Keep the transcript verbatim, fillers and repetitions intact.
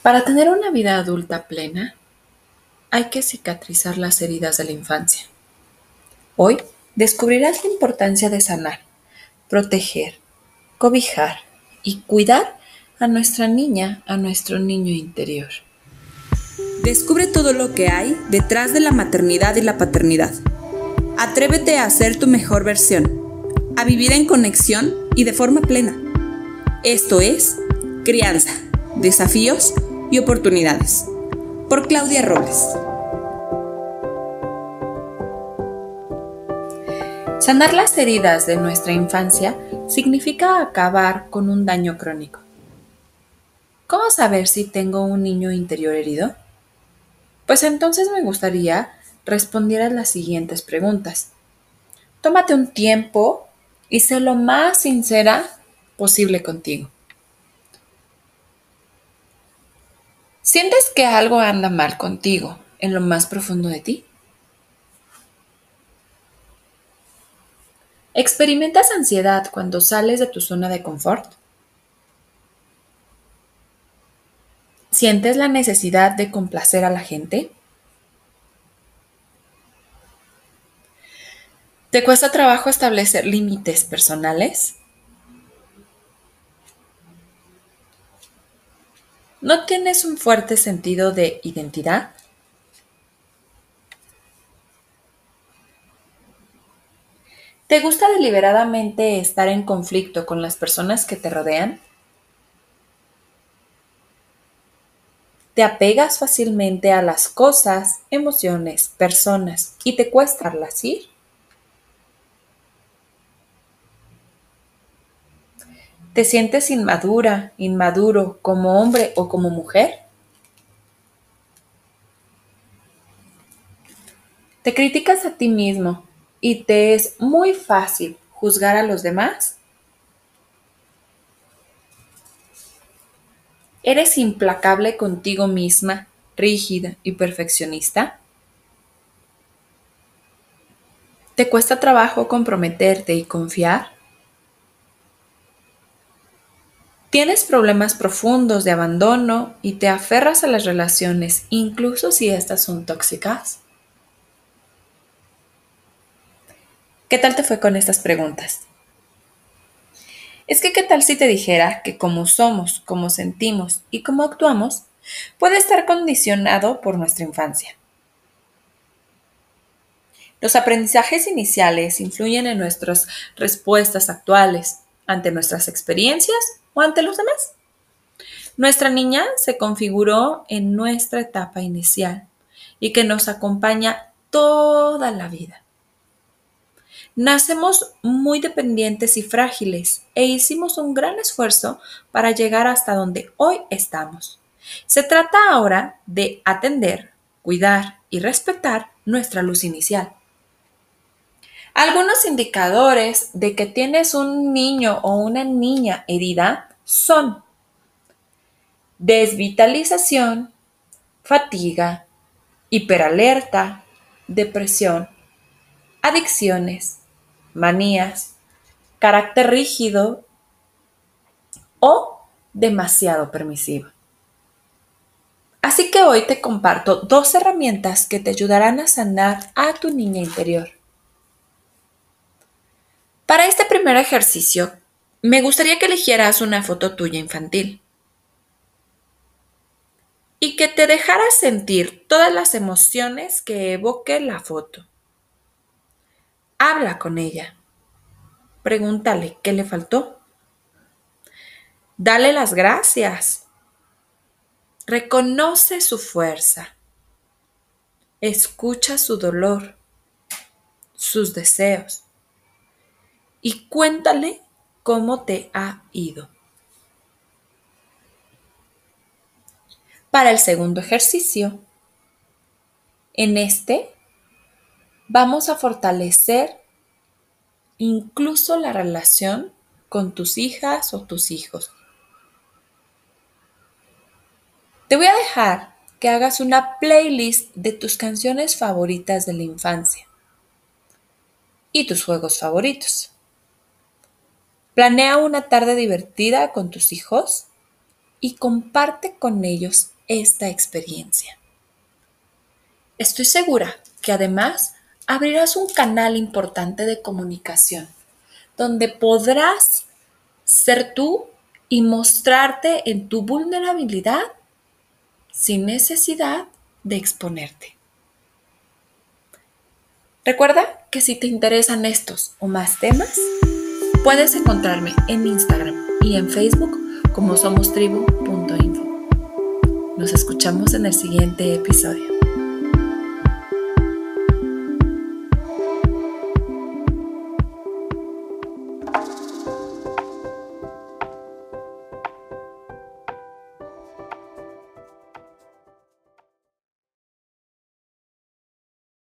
Para tener una vida adulta plena, hay que cicatrizar las heridas de la infancia. Hoy descubrirás la importancia de sanar, proteger, cobijar y cuidar a nuestra niña, a nuestro niño interior. Descubre todo lo que hay detrás de la maternidad y la paternidad. Atrévete a ser tu mejor versión, a vivir en conexión y de forma plena. Esto es Crianza, Desafíos y Oportunidades, por Claudia Robles. Sanar las heridas de nuestra infancia significa acabar con un daño crónico. ¿Cómo saber si tengo un niño interior herido? Pues entonces me gustaría respondieras las siguientes preguntas. Tómate un tiempo y sé lo más sincera posible contigo. ¿Sientes que algo anda mal contigo en lo más profundo de ti? ¿Experimentas ansiedad cuando sales de tu zona de confort? ¿Sientes la necesidad de complacer a la gente? ¿Te cuesta trabajo establecer límites personales? ¿No tienes un fuerte sentido de identidad? ¿Te gusta deliberadamente estar en conflicto con las personas que te rodean? ¿Te apegas fácilmente a las cosas, emociones, personas y te cuesta dejarlas ir? ¿Te sientes inmadura, inmaduro como hombre o como mujer? ¿Te criticas a ti mismo y te es muy fácil juzgar a los demás? ¿Eres implacable contigo misma, rígida y perfeccionista? ¿Te cuesta trabajo comprometerte y confiar? ¿Tienes problemas profundos de abandono y te aferras a las relaciones incluso si estas son tóxicas? ¿Qué tal te fue con estas preguntas? Es que ¿qué tal si te dijera que como somos, como sentimos y cómo actuamos, puede estar condicionado por nuestra infancia? Los aprendizajes iniciales influyen en nuestras respuestas actuales ante nuestras experiencias o ante los demás. Nuestra niña se configuró en nuestra etapa inicial y que nos acompaña toda la vida. Nacemos muy dependientes y frágiles e hicimos un gran esfuerzo para llegar hasta donde hoy estamos. Se trata ahora de atender, cuidar y respetar nuestra luz inicial. Algunos indicadores de que tienes un niño o una niña herida son desvitalización, fatiga, hiperalerta, depresión, adicciones, manías, carácter rígido o demasiado permisivo. Así que hoy te comparto dos herramientas que te ayudarán a sanar a tu niña interior. Para este primer ejercicio, me gustaría que eligieras una foto tuya infantil y que te dejaras sentir todas las emociones que evoque la foto. Habla con ella. Pregúntale qué le faltó. Dale las gracias. Reconoce su fuerza. Escucha su dolor, sus deseos y cuéntale cómo te ha ido. Para el segundo ejercicio, en este vamos a fortalecer incluso la relación con tus hijas o tus hijos. Te voy a dejar que hagas una playlist de tus canciones favoritas de la infancia y tus juegos favoritos. Planea una tarde divertida con tus hijos y comparte con ellos esta experiencia. Estoy segura que además abrirás un canal importante de comunicación donde podrás ser tú y mostrarte en tu vulnerabilidad sin necesidad de exponerte. Recuerda que si te interesan estos o más temas, puedes encontrarme en Instagram y en Facebook como somostribu punto info. Nos escuchamos en el siguiente episodio.